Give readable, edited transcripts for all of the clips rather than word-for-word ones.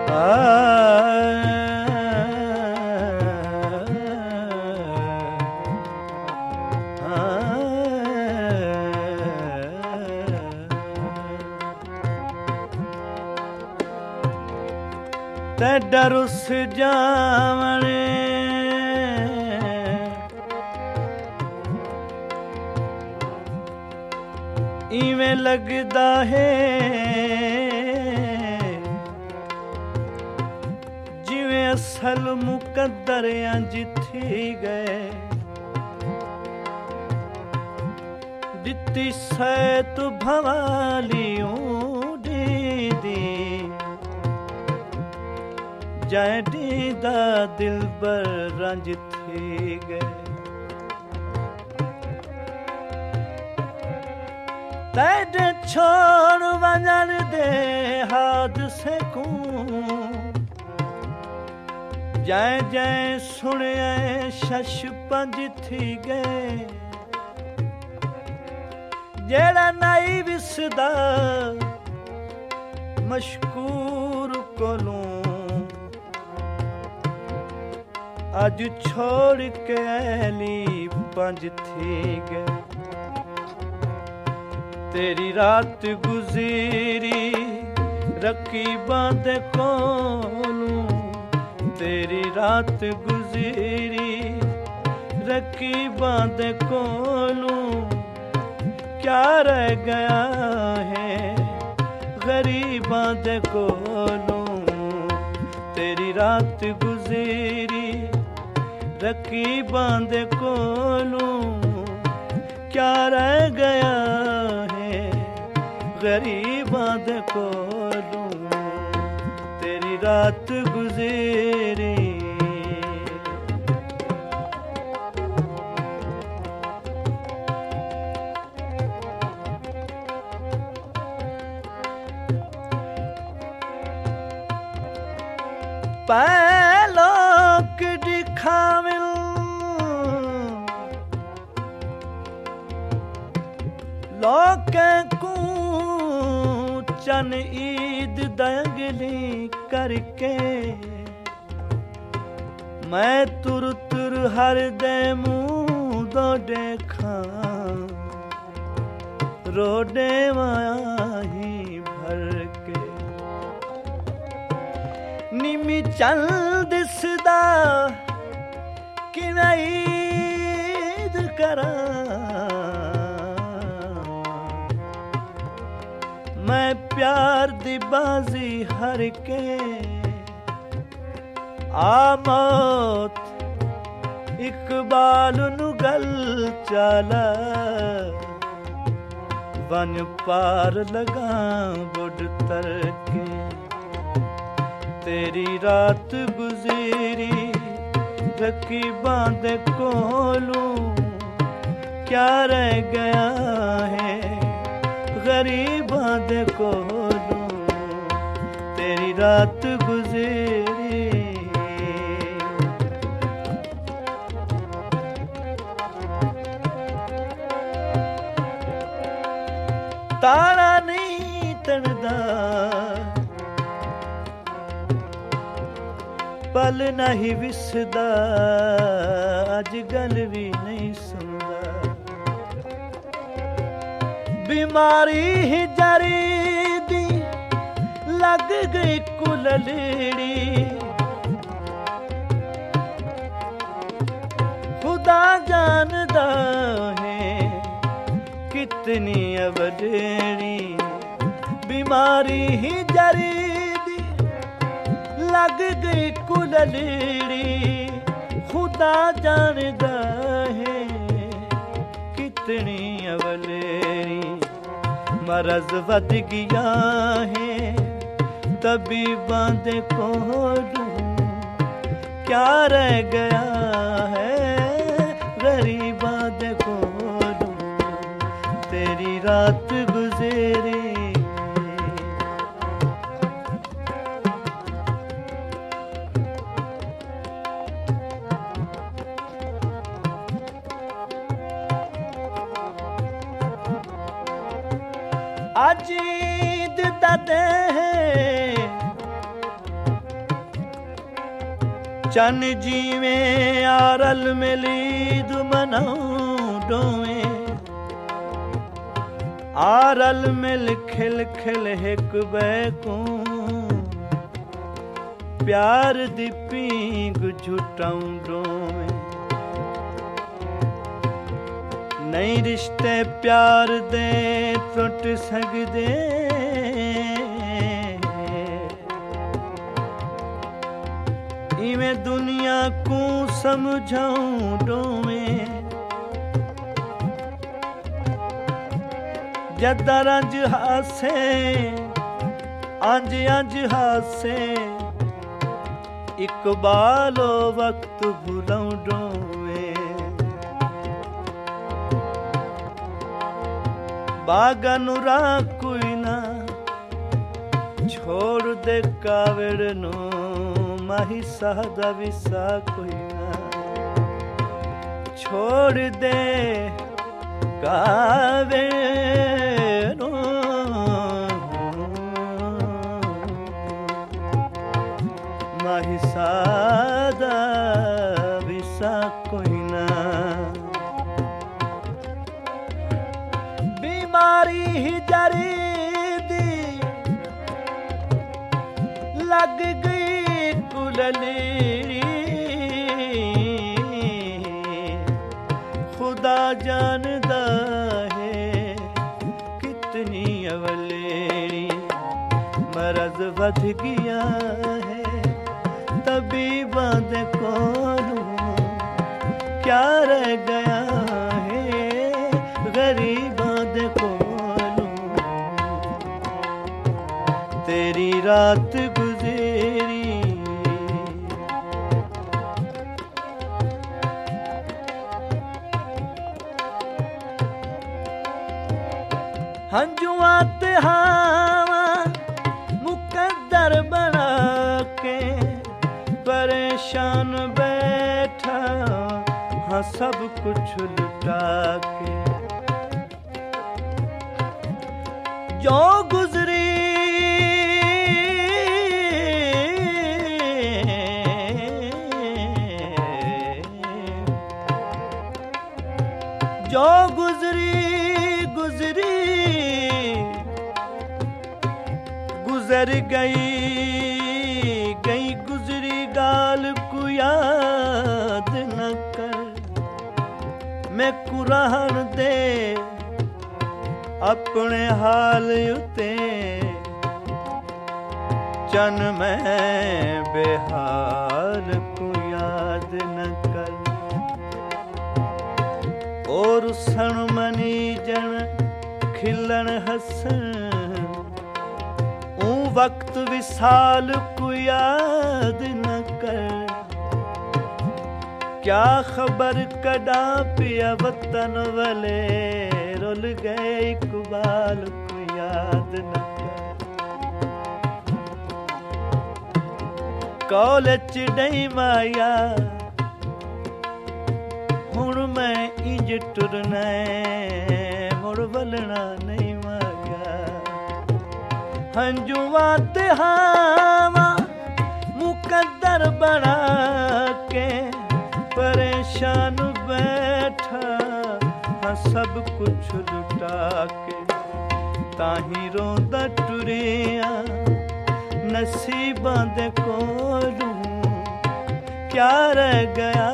ते डरुस जावणे इवें लगदा है जिवें असल मुकद्दर अंज थी गए दित्ती सैत भवालियों दी जै दीदा दिल बर रंज थी गए तेरे छोड़ वञण दे हादसे को जै जै सुनिया शश पंज थी गए जेड़ा नाई विसदा मशकूर कोलों अज छोड़ के ऐली पंज थी गए तेरी रात गुज़री रकीबां दे कोलों तेरी रात गुज़री रकीबां दे कोलों क्या रह गया है गरीबां दे कोलों तेरी रात गुज़री रकीबां दे कोलों क्या रह गया है गरीबां दे कोलों तेरी रात गुज़री पैलोक दिखाविल लोकें को चन ईद दंगली करके मैं तुर तुर हर दे मुँह दो देखा रोडे माही भर के निमी चंद सदा कि मैं ईद करा मैं प्यार दी बाजी हर के आ मौत इकबाल नु गल चाला वन पार लगा बुढ़ तर के तेरी रात गुज़री रकीबां दे कोलों क्या रह गया है गरीबां दे कोलों तेरी रात गुज़री तारा नहीं तड़दा पल नहीं विसदा अज गल भी नहीं सुनदा बीमारी ही जरी दी लग गई कुलड़ी खुदा जानदा है कितनी अवडेड़ी बीमारी ही जरी दी लग गई कुलड़ी खुदा जानदा है कितनी अवलेरी मरज वध गया है तबीबां दे कोलों क्या रह गया है गरीबां दे कोलों तेरी रात गुज़री आज ईद दा दिन चन जीवें आरल मिलीद मनाऊं डोवें आरल मिल खिल खिल हिक बैकूं प्यार दी पींग झुटाऊं डोवें नहीं रिश्ते प्यार दे टुट सकदे इवें दुनिया को समझाऊं डोवें जदा रंज हासे अंज अंज हासे इकबालो वक्त भुलाऊं डोवें बागनुरा कोई ना छोड़ दे कावड़ नो माही सादा विसा कोई ना छोड़ दे कावे नो माही सादा विसा कोई ना बीमारी ही जरी दी लग गई खुदा जानदा है कितनी अवलेरी मरज वध गया है तबीबां दे कोलों क्या रह गया है गरीबां दे कोलों तेरी रात गुज़री हंजुआ ते हावा मुकद्दर बना के परेशान बैठा हाँ सब कुछ लुटा के जो गुजरी जो गुजरी गुजरी गुजर गई गुजरी गाल को याद न कर मैं कुरान दे अपने हाल उते चन मैं बेहाल को याद न कर और सन मनी जन खिलन हसन ऊ वक्त विसाल को याद न कर क्या खबर कदा पिया वतन वाले रुल गए इकबाल को याद न कर कॉलेज नहीं माया हुण मैं इंज टुरना मुड़ वलना नहीं माया हंजुआ ते हावा मुकद्दर बना के परेशान बैठा हाँ सब कुछ लुटा के ताही रोंदा टुरिया नसीबां दे कोलों क्या रह गया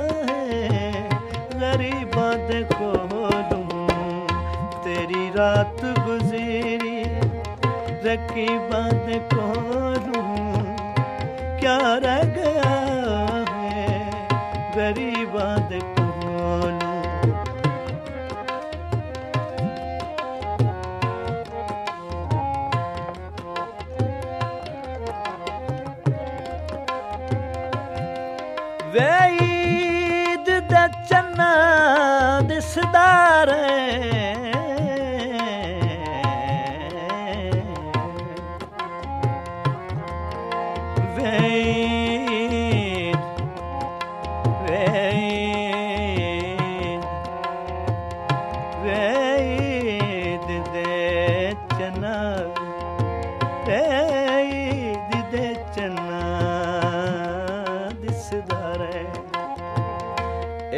गरीबां दे कोलों तेरी रात गुज़री रकीबां दे कोलों क्या रह गया है गरीबां दे कोलों वेईद दे चन्ना दिसदा वेईद दे चन्ना वेईद दे चन्ना दिसदा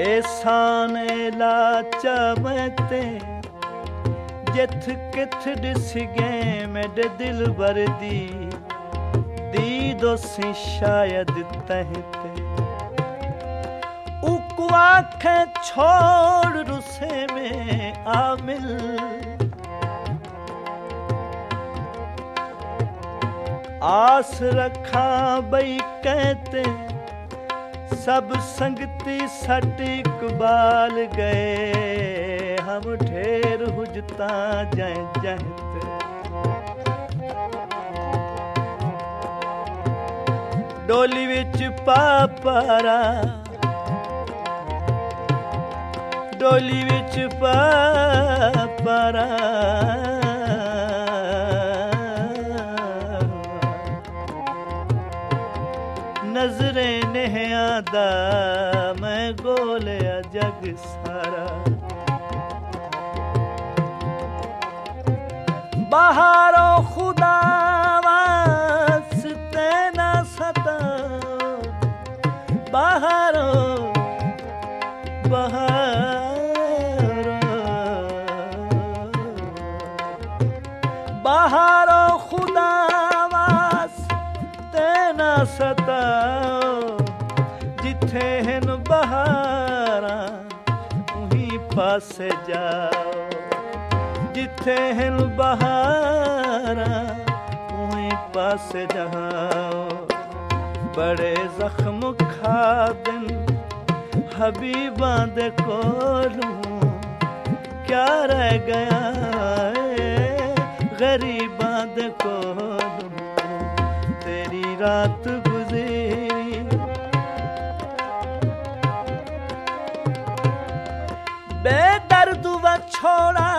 एसाने लाचा मैते जिथ किथ दिस गए मेरे दिल भर दी दोसी शायद तहते उक आखे छोड़ रुसे में आमिल आस रखा बई कहते सब संगती सट इकबाल गए हम ढेर हुजता जाए जहते डोली विच पापारा डोली विच पापारा नजरे नेहादा मैं गोलिया जग सारा बहारो खुदा वास्ते ना सता बहारो बहारो बहारो खुदा वास्ते ना सता जिथे हैं बहारा उहीं पासे जाओ जिथे हैं बहारा उहीं पासे जाओ बड़े जख्म खा दिन हबीबां दे कोलों क्या रह गया गरीबां दे कोलों तेरी रात गुज़री बेदर्द व छोड़ा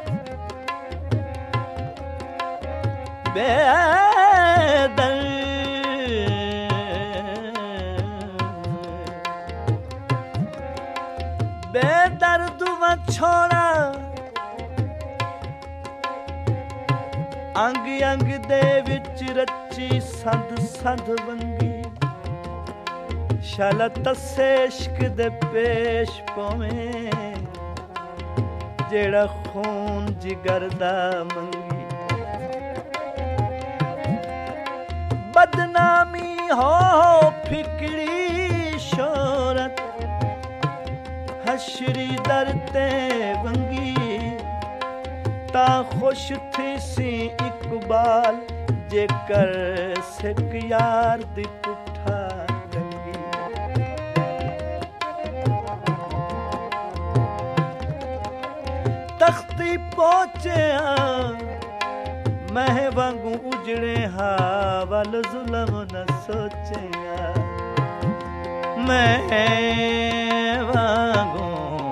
बेदर्द व छोड़ा अंग अंग दे विच रची संध संध वंगी शाला तस्से इश्क दे पेश पवें जेड़ा खून जिगर दा मंगी बदनामी हो फिकड़ी शोहरत हशरी दरते वंगी ता खुश थी सी इकबाल जेकर सिक यार दी पुठा टंगी तख्ती पहुंचिया मैं वांगू उजड़े हा वल जुल्म न सोचिया मैं वांगू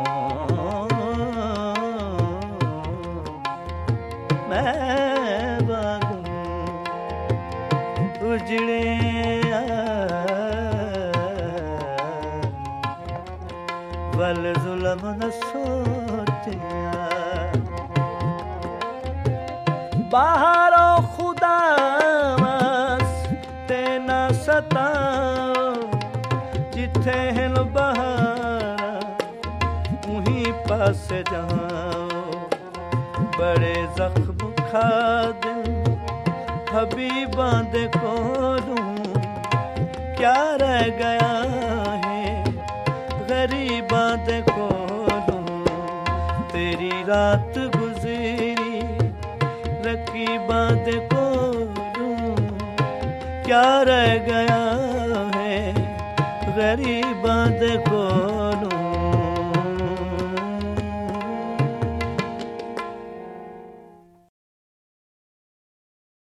उजड़े वल जुल्म न सोचिया बहारो खुदा वास्ते न सताओ जिथे हैं बहारा उहीं पासे जाओ बड़े जख्म खा दिल हबीबां दे कोलों क्या रह गया है गरीबां दे कोलों तेरी रात गुज़री रकीबां दे कोलों क्या रह गया है गरीबां दे कोलों